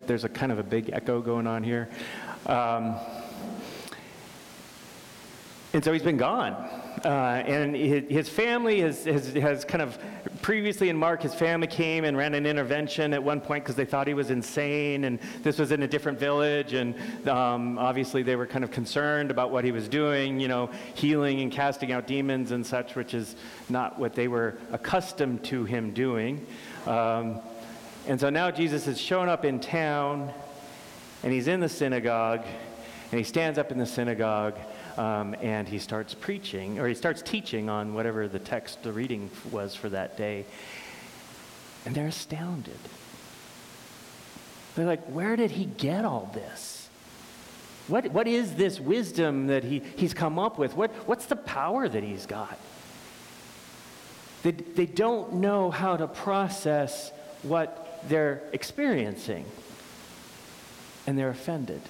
there's a kind of a big echo going on here. And so he's been gone. And his family has kind of, previously in Mark, his family came and ran an intervention at one point because they thought he was insane, and this was in a different village, and obviously they were kind of concerned about what he was doing, healing and casting out demons and such, which is not what they were accustomed to him doing. And so now Jesus has shown up in town, and he's in the synagogue, and he stands up in the synagogue, and he starts preaching, or he starts teaching on whatever the text, the reading was for that day. And they're astounded. They're like, where did he get all this? What is this wisdom that he's come up with? What's the power that he's got? They don't know how to process what they're experiencing. And they're offended.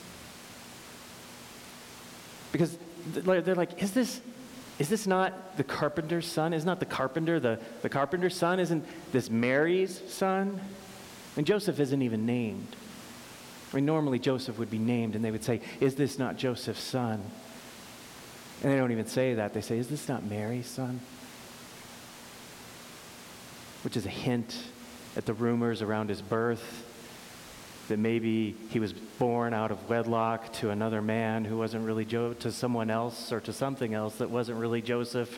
Because they're like, is this not the carpenter's son? Isn't not the carpenter the carpenter's son? Isn't this Mary's son? And Joseph isn't even named. I mean, normally Joseph would be named, and they would say, is this not Joseph's son? And they don't even say that. They say, is this not Mary's son? Which is a hint at the rumors around his birth, that maybe he was born out of wedlock to another man who wasn't really to someone else or to something else that wasn't really Joseph.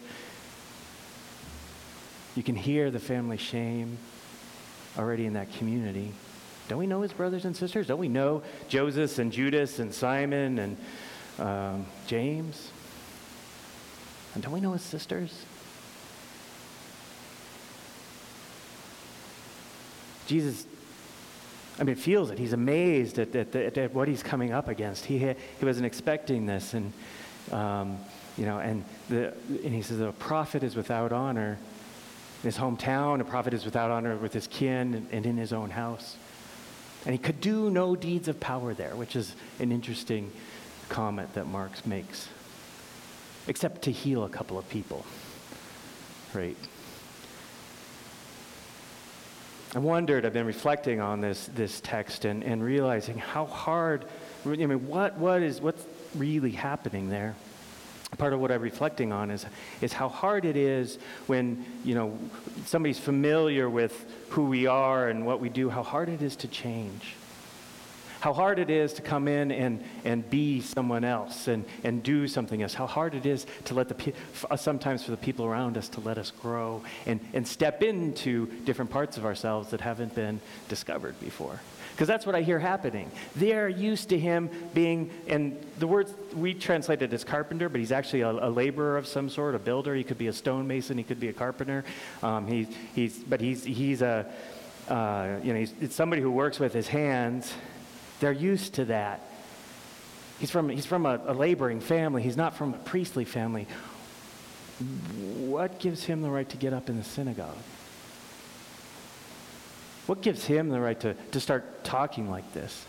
You can hear the family shame already in that community. Don't we know his brothers and sisters? Don't we know Joseph and Judas and Simon and James? And don't we know his sisters? Jesus, feels it. He's amazed at what he's coming up against. He wasn't expecting this, and and he says a prophet is without honor in his hometown. A prophet is without honor with his kin and in his own house. And he could do no deeds of power there, which is an interesting comment that Mark makes, except to heal a couple of people, right? I've been reflecting on this text and realizing how hard, what's really happening there. Part of what I'm reflecting on is how hard it is when, somebody's familiar with who we are and what we do, how hard it is to change. How hard it is to come in and be someone else and do something else. How hard it is to let sometimes for the people around us to let us grow and step into different parts of ourselves that haven't been discovered before. Because that's what I hear happening. They're used to him being, and the words we translated as carpenter, but he's actually a laborer of some sort, a builder. He could be a stonemason. He could be a carpenter. He's somebody who works with his hands. They're used to that. He's from a laboring family. He's not from a priestly family. What gives him the right to get up in the synagogue? What gives him the right to start talking like this?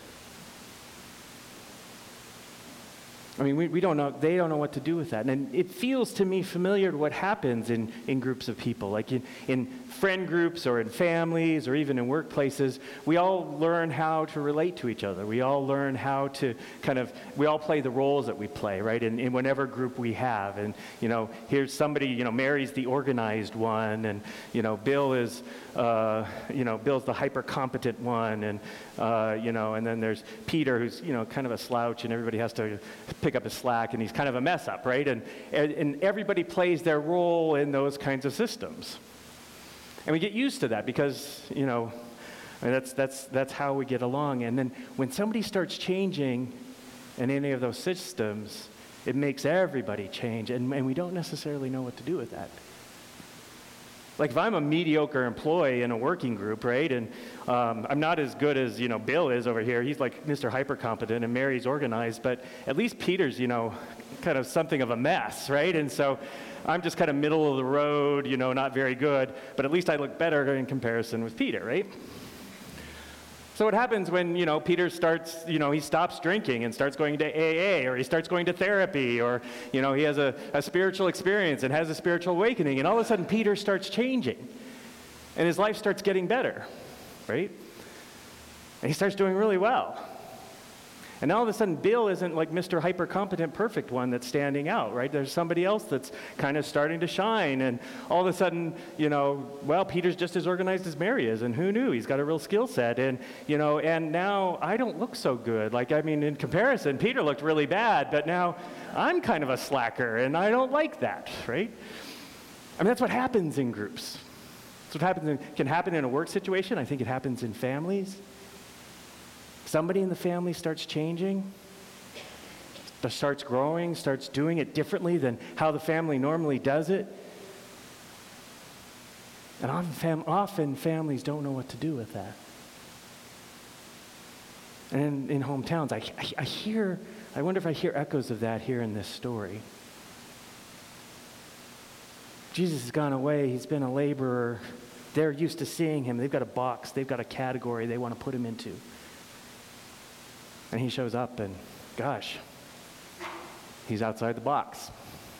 We don't know. They don't know what to do with that. And it feels to me familiar to what happens in groups of people, like in friend groups or in families or even in workplaces. We all learn how to relate to each other. We all learn how to we all play the roles that we play, right? In whatever group we have. And, here's somebody, Mary's the organized one, and, Bill is, Bill's the hyper-competent one, and, and then there's Peter, who's, kind of a slouch, and everybody has to pick up his slack, and he's kind of a mess up, right? And everybody plays their role in those kinds of systems. And we get used to that because, that's how we get along. And then when somebody starts changing in any of those systems, it makes everybody change, and we don't necessarily know what to do with that. Like if I'm a mediocre employee in a working group, right, and I'm not as good as, Bill is over here. He's like Mr. Hyper-competent, and Mary's organized, but at least Peter's, kind of something of a mess, right? And so I'm just kind of middle of the road, not very good, but at least I look better in comparison with Peter, right? So what happens when, Peter starts, he stops drinking and starts going to AA, or he starts going to therapy, or, he has a spiritual experience and has a spiritual awakening, and all of a sudden Peter starts changing, and his life starts getting better, right? And he starts doing really well. And all of a sudden, Bill isn't like Mr. Hyper-competent, perfect one that's standing out, right? There's somebody else that's kind of starting to shine. And all of a sudden, well, Peter's just as organized as Mary is. And who knew? He's got a real skill set. And, and now I don't look so good. In comparison, Peter looked really bad. But now I'm kind of a slacker, and I don't like that, right? That's what happens in groups. That's what can happen in a work situation. I think it happens in families. Somebody in the family starts changing, starts growing, starts doing it differently than how the family normally does it. And often families don't know what to do with that. And in hometowns, I wonder if I hear echoes of that here in this story. Jesus has gone away. He's been a laborer. They're used to seeing him. They've got a box. They've got a category they want to put him into. And he shows up and, gosh, he's outside the box.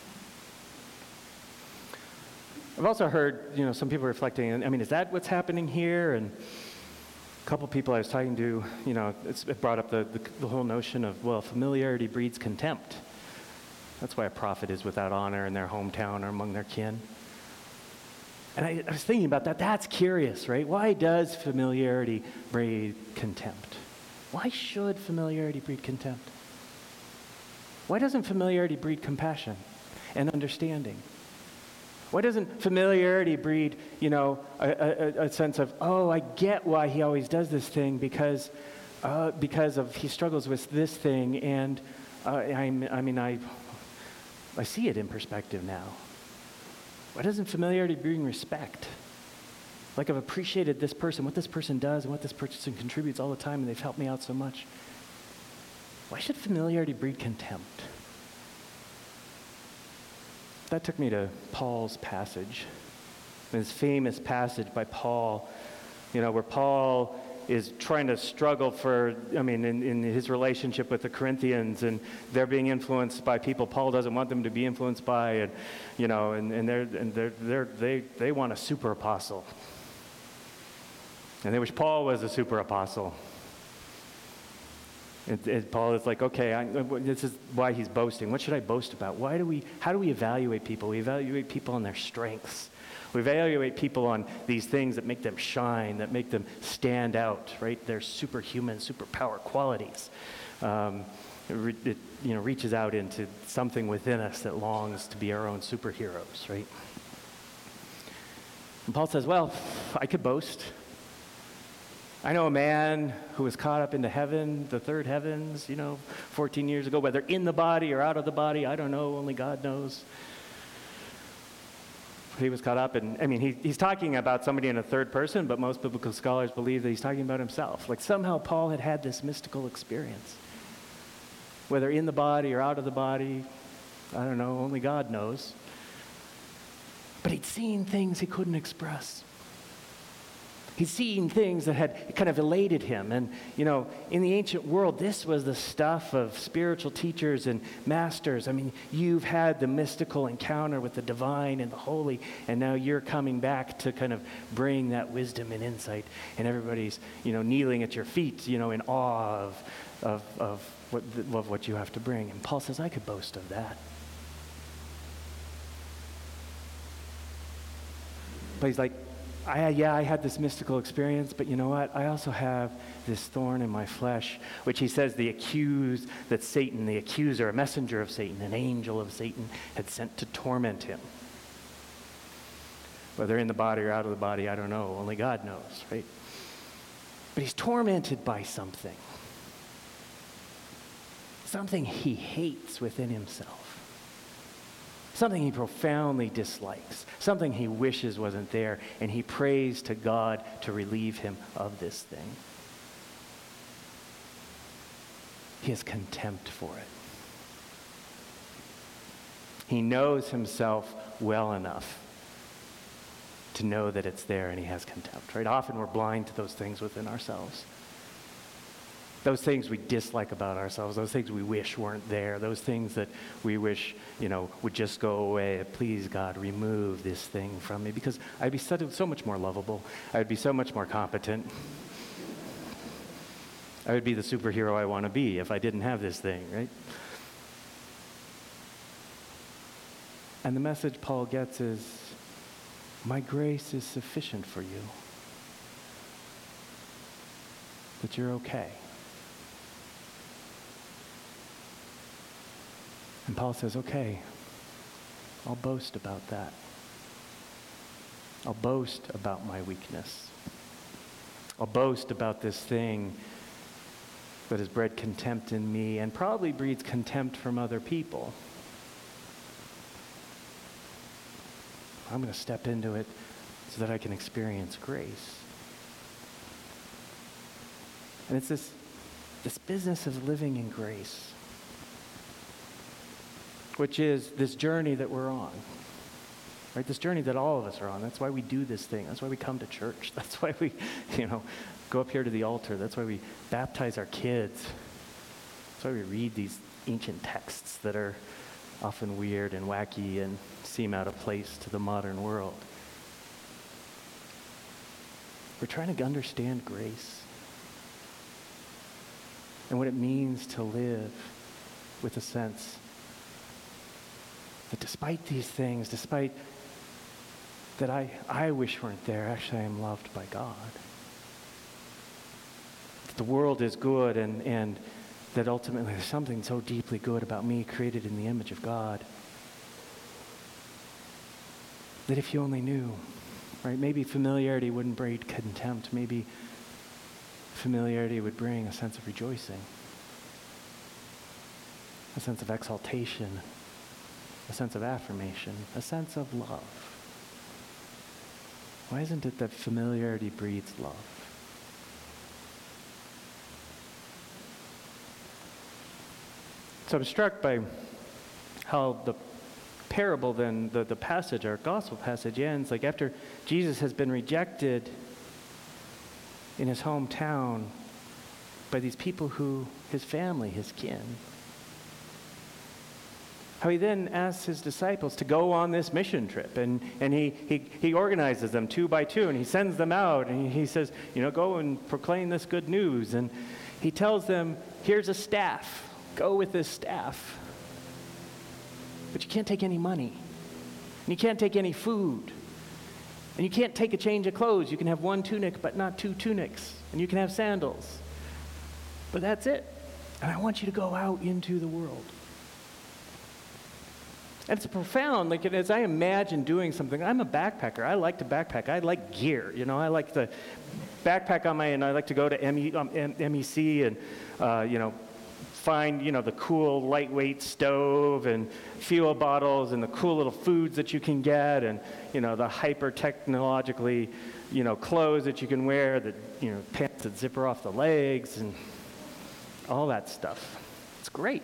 I've also heard, some people reflecting, is that what's happening here? And a couple people I was talking to, it brought up the whole notion of, well, familiarity breeds contempt. That's why a prophet is without honor in their hometown or among their kin. And I was thinking about that. That's curious, right? Why does familiarity breed contempt? Why should familiarity breed contempt? Why doesn't familiarity breed compassion and understanding? Why doesn't familiarity breed, a sense of, oh, I get why he always does this thing because he struggles with this thing, and I see it in perspective now. Why doesn't familiarity bring respect? Like, I've appreciated this person, what this person does, and what this person contributes all the time, and they've helped me out so much. Why should familiarity breed contempt? That took me to Paul's passage, this famous passage by Paul, where Paul is trying to struggle in his relationship with the Corinthians, and they're being influenced by people Paul doesn't want them to be influenced by, and they want a super apostle. And they wish Paul was a super apostle. And Paul is like, okay, this is why he's boasting. What should I boast about? How do we evaluate people? We evaluate people on their strengths. We evaluate people on these things that make them shine, that make them stand out, right? Their superhuman, superpower qualities. It reaches out into something within us that longs to be our own superheroes, right? And Paul says, well, I could boast. I know a man who was caught up into heaven, the third heavens, 14 years ago, whether in the body or out of the body, I don't know, only God knows. He was caught up, and he's talking about somebody in a third person, but most biblical scholars believe that he's talking about himself. Like, somehow Paul had this mystical experience. Whether in the body or out of the body, I don't know, only God knows. But he'd seen things he couldn't express. He'd seen things that had kind of elated him. And, in the ancient world, this was the stuff of spiritual teachers and masters. You've had the mystical encounter with the divine and the holy, and now you're coming back to kind of bring that wisdom and insight. And everybody's, kneeling at your feet, in awe of what you have to bring. And Paul says, I could boast of that. But he's like, I had this mystical experience, but you know what? I also have this thorn in my flesh, which he says that Satan, the accuser, a messenger of Satan, an angel of Satan, had sent to torment him. Whether in the body or out of the body, I don't know. Only God knows, right? But he's tormented by something. Something he hates within himself. Something he profoundly dislikes, something he wishes wasn't there, and he prays to God to relieve him of this thing. He has contempt for it. He knows himself well enough to know that it's there, and he has contempt, right? Often we're blind to those things within ourselves. Those things we dislike about ourselves, those things we wish weren't there, those things that we wish, would just go away. Please, God, remove this thing from me, because I'd be so much more lovable. I'd be so much more competent. I would be the superhero I want to be if I didn't have this thing, right? And the message Paul gets is, my grace is sufficient for you. That you're okay. And Paul says, okay, I'll boast about that. I'll boast about my weakness. I'll boast about this thing that has bred contempt in me and probably breeds contempt from other people. I'm going to step into it so that I can experience grace. And it's this business of living in grace, which is this journey that we're on, right? This journey that all of us are on. That's why we do this thing. That's why we come to church. That's why we, go up here to the altar. That's why we baptize our kids. That's why we read these ancient texts that are often weird and wacky and seem out of place to the modern world. We're trying to understand grace and what it means to live with a sense that despite these things, despite that I wish weren't there, actually I am loved by God. That the world is good and that ultimately there's something so deeply good about me, created in the image of God, that if you only knew, right? Maybe familiarity wouldn't breed contempt. Maybe familiarity would bring a sense of rejoicing, a sense of exaltation, a sense of affirmation, a sense of love. Why isn't it that familiarity breeds love? So I'm struck by how the parable, then the passage, our gospel passage ends, like after Jesus has been rejected in his hometown by these people his family, his kin. How he then asks his disciples to go on this mission trip, and he organizes them 2 by 2, and he sends them out, and he says, go and proclaim this good news. And he tells them, here's a staff. Go with this staff. But you can't take any money. And you can't take any food. And you can't take a change of clothes. You can have 1 tunic, but not 2 tunics. And you can have sandals. But that's it. And I want you to go out into the world. And it's profound, as I imagine doing something, I'm a backpacker. I like to backpack. I like gear, I like to backpack and I like to go to MEC and, find, the cool lightweight stove and fuel bottles and the cool little foods that you can get and, the hyper technologically, clothes that you can wear, the, pants that zipper off the legs and all that stuff. It's great.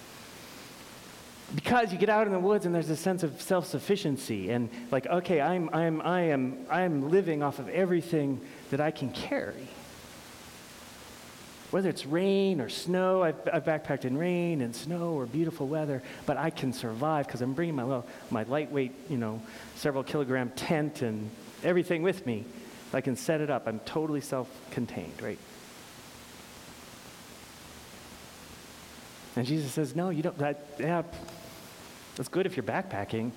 Because you get out in the woods and there's a sense of self-sufficiency and okay, I am living off of everything that I can carry. Whether it's rain or snow, I've backpacked in rain and snow or beautiful weather, but I can survive because I'm bringing my lightweight, several kilogram tent and everything with me. I can set it up. I'm totally self-contained, right? And Jesus says, no, you don't. That's good if you're backpacking.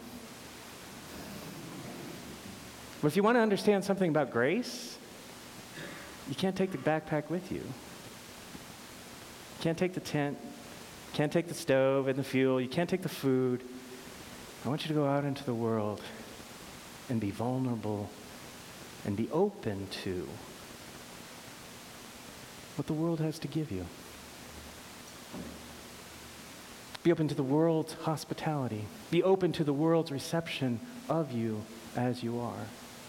But if you want to understand something about grace, you can't take the backpack with you. You can't take the tent. You can't take the stove and the fuel. You can't take the food. I want you to go out into the world and be vulnerable and be open to what the world has to give you. Be open to the world's hospitality. Be open to the world's reception of you as you are.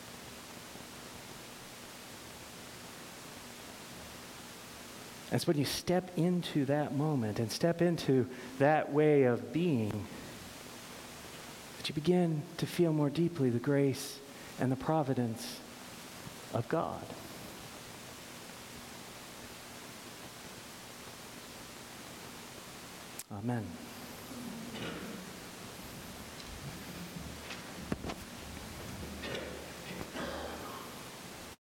And it's when you step into that moment and step into that way of being that you begin to feel more deeply the grace and the providence of God. Amen.